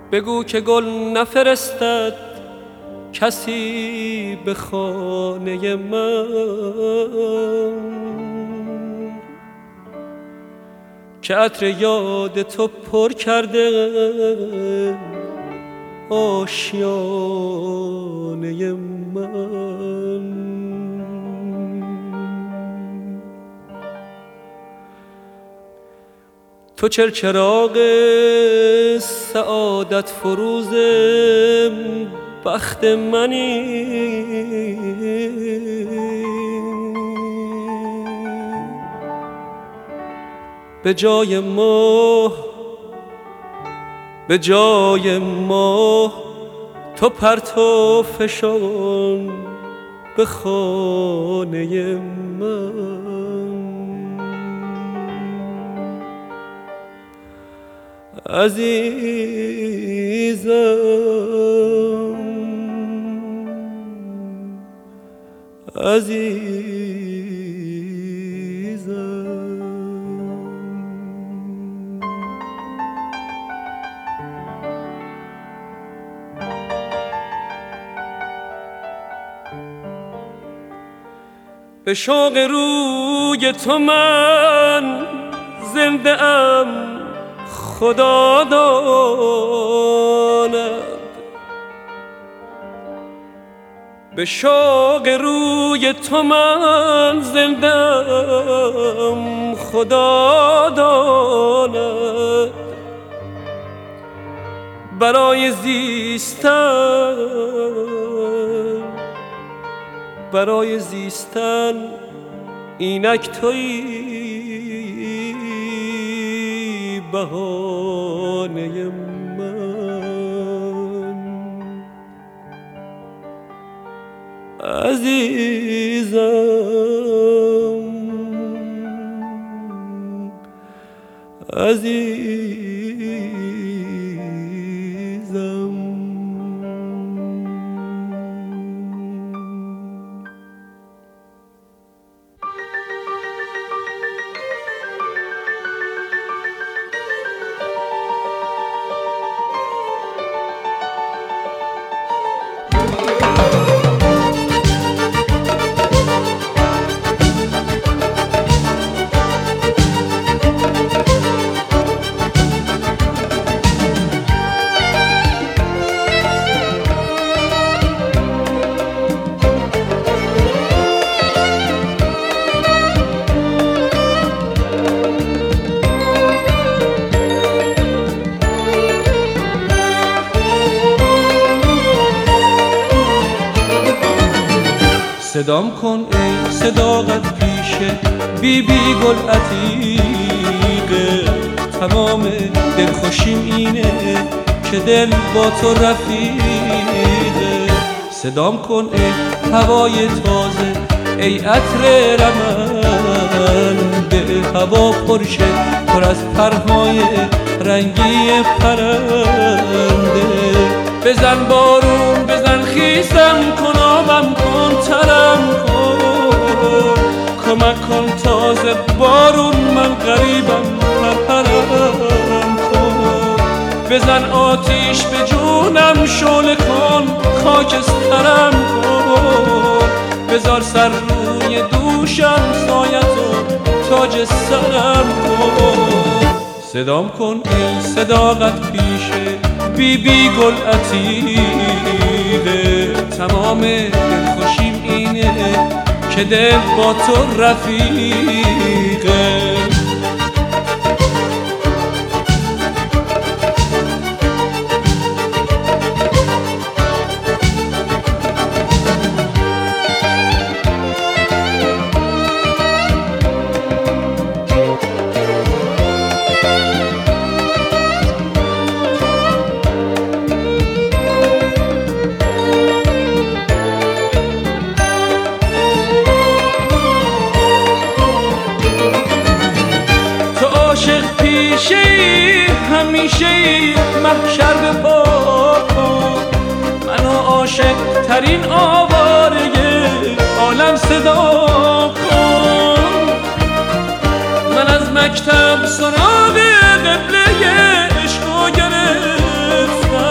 بگو که گل نفرستد کسی به خانه من، که عطر یاد تو پر کرده آشیانه من. تو چراغ سعادت فروز بخت منی، به جای ماه تو پرتو فشان به خانه من. عزیزم به شوق روی تو من زنده ام خدا داند، به شوق روی تو من زنده ام خدا داند. برای زیستن اینک تویی بهانه من. عزیزم صدام کن ای صداقت پیشه بی گل عتیقه، تمام دلخوشیم اینه که دل با تو رفیقه. صدام کن ای هوای تازه ای عطر رمن، به هوا پرشه پر از پرهای رنگی پرنده. بزن بارون بزن خیسم کن آبم کن ترم کن، کمک کن تازه بارون من غریبم پرپرم کن. بزن آتیش به جونم شعله کن خاکسترم کن، بذار سر روی دوشم سایتو تاج سرم کن. صدام کن ای صداقت پیشه بی گل عتیقه، تمام دلخوشیم اینه که دل با تو رفیقه. همیشه محشر به پا کن، منو عاشق ترین آواره عالم صدا کن. من از مکتب سراغ قبله عشقو گرفتم،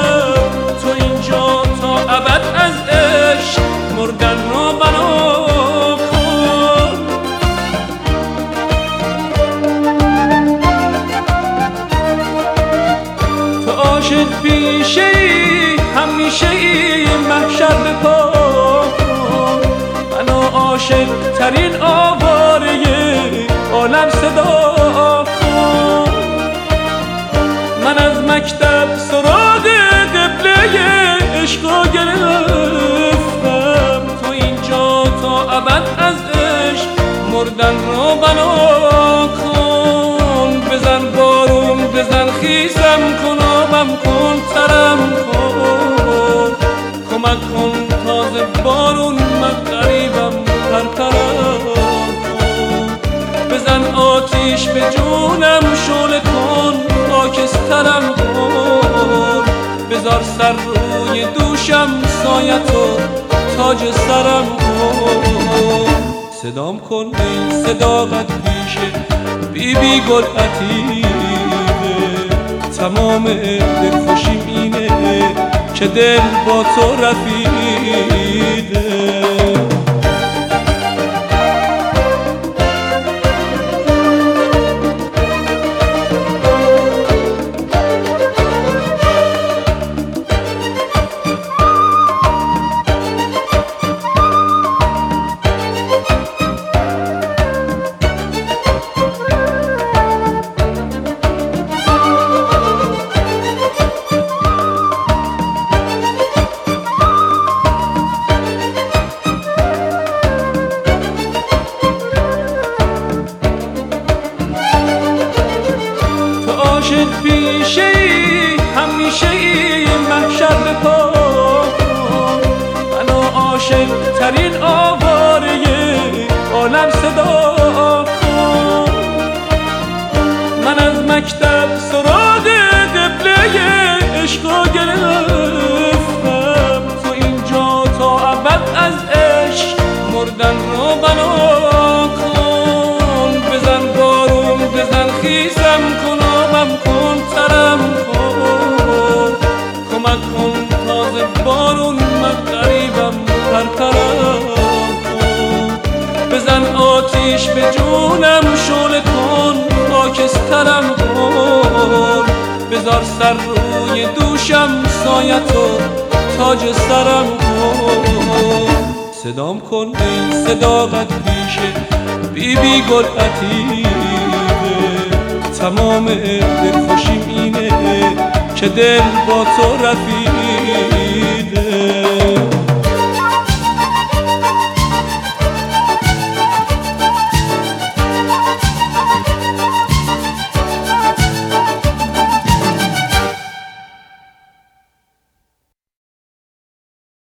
همیشه این محشر بپا کن، منو عاشق ترین آواره عالم صدا کن. من از مکتب سراغ قبله عشقا گرفتم، تو اینجا تا ابد از عشق مردن رو بنا کن. بزن بارون بزن خیزم کن، آبم کن ترم کن، کمک کن تازه بارون من غریبم پرپرم کن. بزن آتیش به جونم شعله کن، خاکسترم کن. بذار سر روی دوشم سایتو تاج سرم کن. صدام کن ای صداقت پیشه بی بی گل عتیقه، تمام دلخوشیم اینه که دل با تو رفیقه. عاشق پیشه ای همیشه ای محشر بپا کن، منو عاشق ترین آواره عالم صدا کن. من از مکتب سراغ قبله عشقا گرفتم، تو اینجا تا ابد از عشق مردن رو بنا کن. بزن بارون بزن خیزم کن، کن ترم کن، کمک کن تازه بارون من غریبم پرپرم کن. بزن آتیش به جونم شعله کن، خاکسترم کن. بذار سر روی دوشم سایتو تاج سرم کن. صدام کن ای صداقت پیشه بی بی گل عتیقه، تمام دلخوشیم اینه که دل با تو رفیقه.